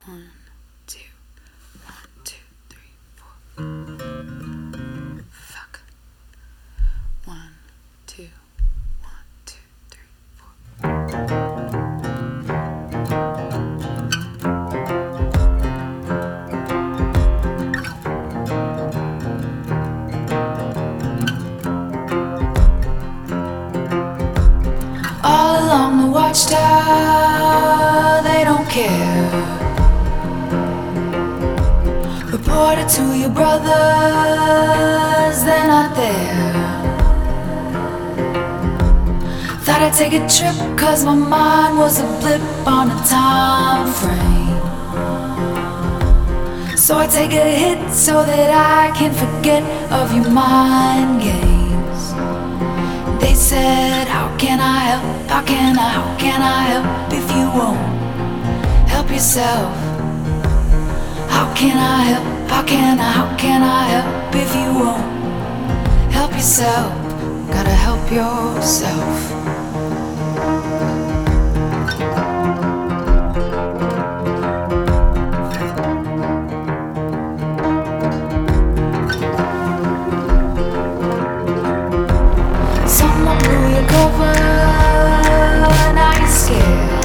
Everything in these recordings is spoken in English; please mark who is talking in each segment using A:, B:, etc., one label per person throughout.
A: One, two, 1, 2, 3, 4. Fuck. 1, 2, 1, 2, 3, 4. All along the watchtower, they don't care. Report it to your brothers, they're not there. Thought I'd take a trip, cause my mind was a blip on a time frame. So I take a hit so that I can forget of your mind games. They said, how can I help? How can I help if you won't help yourself? How can I help? How can I help if you won't help yourself? Gotta help yourself. Someone blew your cover, now you're scared.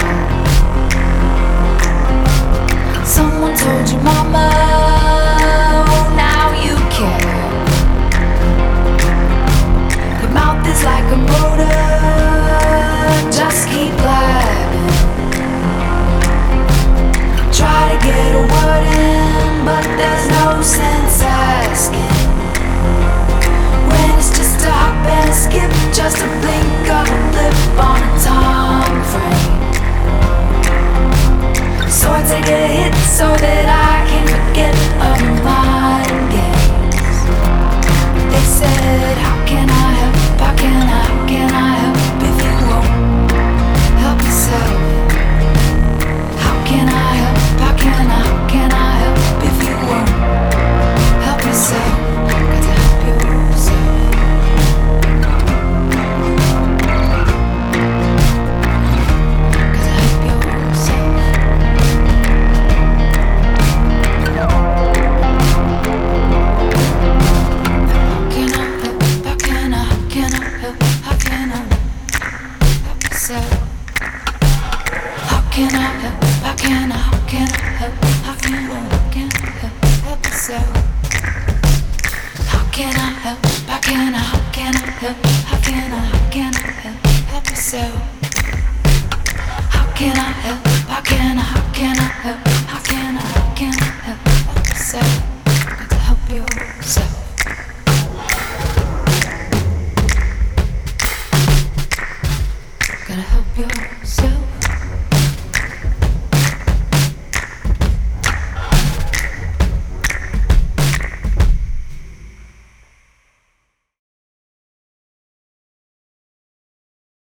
A: Someone told you mama, oh now you care. Your mouth is like a motor, just keep blabbing. Try to get a word in, but there's no sense asking. When it's just a hop and a skip, just a blink of a blip on a time frame. So I take a hit so that I